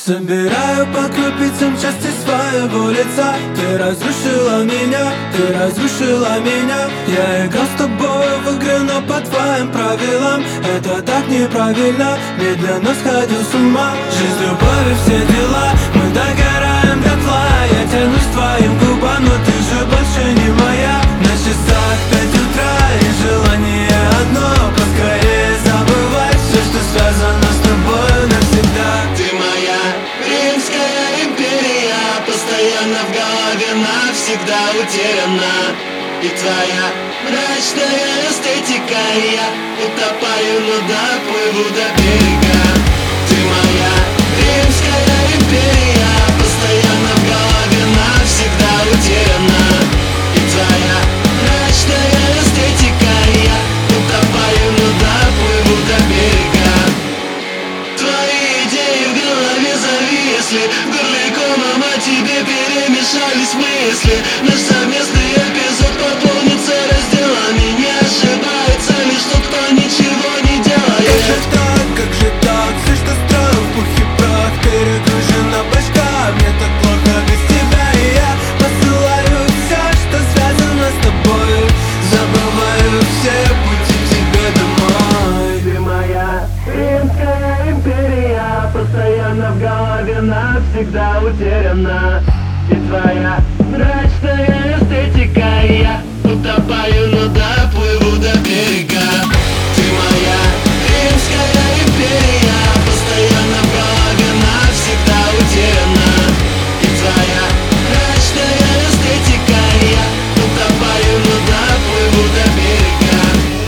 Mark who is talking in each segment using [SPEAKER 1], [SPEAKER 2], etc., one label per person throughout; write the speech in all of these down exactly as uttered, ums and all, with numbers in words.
[SPEAKER 1] Собираю по крупицам части своего лица. Ты разрушила меня, ты разрушила меня. Я играл с тобой в игры, но по твоим правилам. Это так неправильно, медленно сходил с ума. Жизнь, любовь и все дела, мы догораем дотла. Я тянусь к твоим губам, но ты же больше не моя. На часах пять утра и желание одно: поскорее забывать все, что связано с тобой навсегда.
[SPEAKER 2] Ты моя Римская империя, постоянно в голове, навсегда утеряна. И твоя мрачная эстетика, я утопаю, но доплыву до берега. Ты моя Римская империя, постоянно в голове, навсегда утеряна. И твоя мрачная эстетика, я утопаю, но доплыву до берега. Твои идеи в голове зависли, горле мама, тебе перемешались мысли. Наш совместный эпизод пополнится разделами. Не ошибается лишь тот, кто ничего не делает.
[SPEAKER 1] Как же так, как же так, все, что строил в пух и прах, перегружена башка. Мне так плохо без тебя, и я посылаю все, что связано с тобой. Забываю все пути к тебе домой.
[SPEAKER 2] Ты моя Римская империя, постоянно в голове, навсегда утеряна. И твоя мрачная эстетика, я утопаю, но доплыву до берега. Ты моя Римская империя, постоянно в голове, навсегда утеряна. И твоя мрачная эстетика, я утопаю, но доплыву до берега.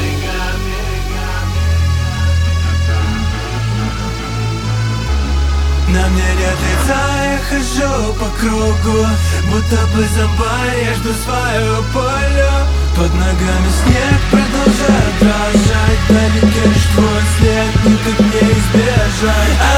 [SPEAKER 1] На мне нет лица, я хожу по кругу, будто бы зомбарь, я жду свое поле. Под ногами снег продолжает дрожать, далеке лишь твой след, никак не избежать.